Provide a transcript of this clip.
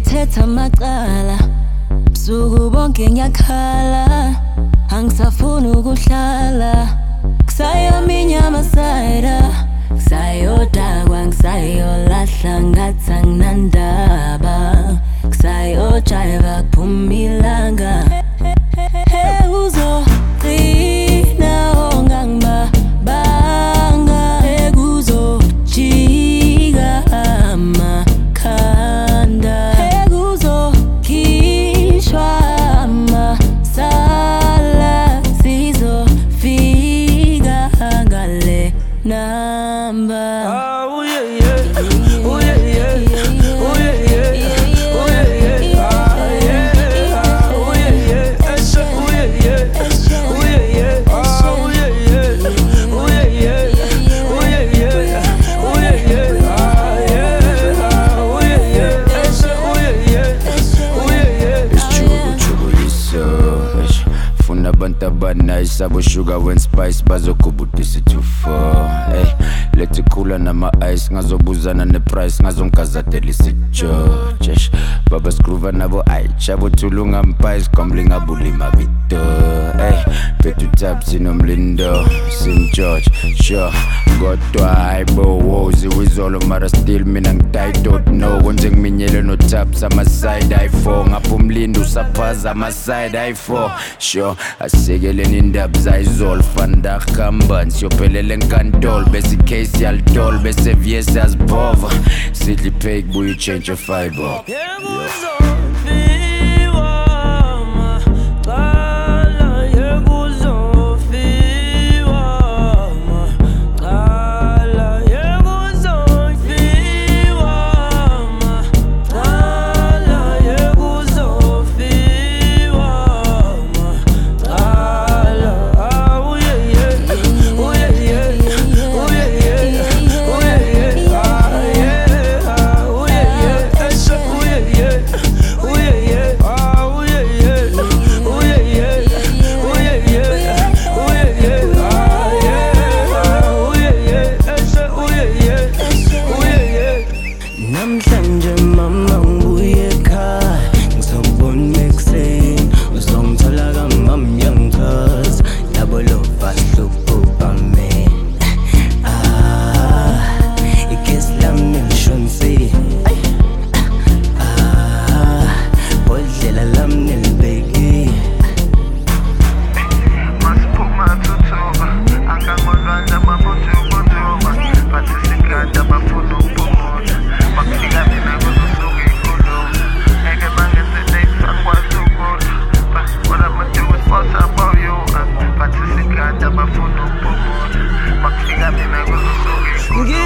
uthetha amacala busuku bonke ngiyakhala angisafuni ukuhlala kusayaminya amasayida kusayodakwa ngisayolahla ngathi anginandaba kusayojiva kuphuma ilanga uzogcina ongangibabanga ekuzojika amakhanda ekuzokhishwa amasala sizofika ngale number. Oh yeah yeah, oh yeah yeah, oh yeah yeah, oh yeah yeah, oh yeah yeah, oh yeah yeah, oh yeah yeah, oh yeah yeah, oh yeah yeah, oh yeah yeah, oh yeah yeah, oh yeah yeah, oh yeah yeah. It's chubu liso. Funa abantu abanice abo-sugar when spice bazokubudisa i-2-4 hey, lethi khula nama-ice ngazobuzana ne-price ngazongikazadela isijojesh baba skruva nabo ayitsha bothulunga mpice kombli ngabulima bito hey, phethu tap sinomlindo St. George sure kodwa hayibo wozi wizolo mara still mina ngitayidot no konje ngiminyele no-taps ama-side i4 ngapho umlindo usaphaza ama-side i4 sure asikeleni indaba zayizolo vandag kambani siyophelele enkantolo bese icase yalitol bese vyesi yazibhova sidla ipay kubuye uchange your-fiber namhlanje mama ngibuye ekhaya ngizobona ekuseni uzongithola kamam young cuz double overhlupho bami ikiss lami nilishonsi bodlela lami nilibeki masiphuma thuthuba angangolwandle amaboduboduba bathi sikade abafuna ukuphumula bakufika mina kuzosuka inkulumo ngeke bangeselate angikwazi ukudla what I'ma do is boss about you bathi sikade abafuna ukuphumula bakufika mina kuzosuka inkulumo